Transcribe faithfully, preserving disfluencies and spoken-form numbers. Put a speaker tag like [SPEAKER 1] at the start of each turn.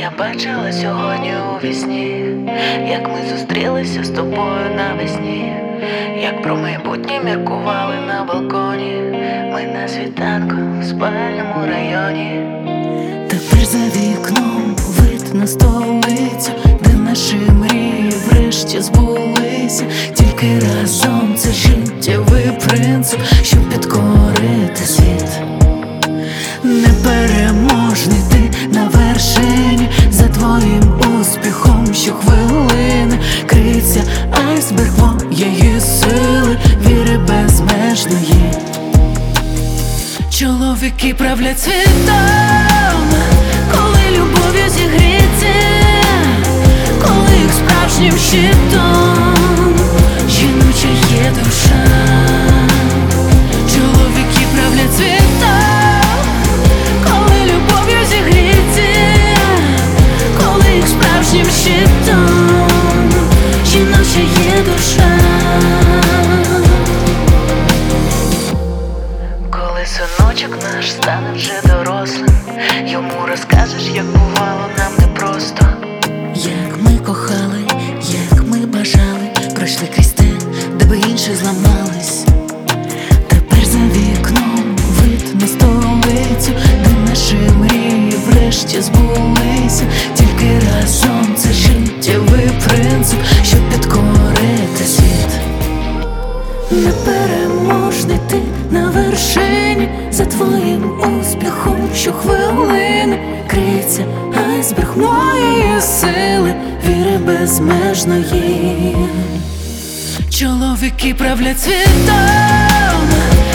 [SPEAKER 1] Я бачила сьогодні у вісні, як ми зустрілися з тобою навесні, як про майбутнє міркували на балконі. Ми на світанку в спальному районі.
[SPEAKER 2] Тепер за вікном вид на столицю, де наші мрії врешті збулися. Тільки разом це життєвий принцип, щоб підкорити світ. Непереможний ти на вершині, за твоїм успіхом щохвилини криється айсберг моєї сили, віри безмежної. Чоловіки правлять світом, коли любов'ю зігріться, коли їх справжнім щитом жіноча є душа. Чоловіки правлять світом, коли любов'ю зігріться, коли їх справжнім щитом жіноча є душа.
[SPEAKER 1] Коли синочок наш стане вже дорослим, йому розкажеш, як бувало нам непросто.
[SPEAKER 2] Як ми кохали, як ми бажали, пройшли крізь те, де би інші зламались. Тепер за вікном вид на столицю, де наші мрії врешті збулися. Тільки разом це життєвий принцип, щоб підкорити світ. Непереможний ти на вершині, за твоїм успіхом щохвилини криється айсберг моєї сили, віри безмежної. Чоловіки правлять світом,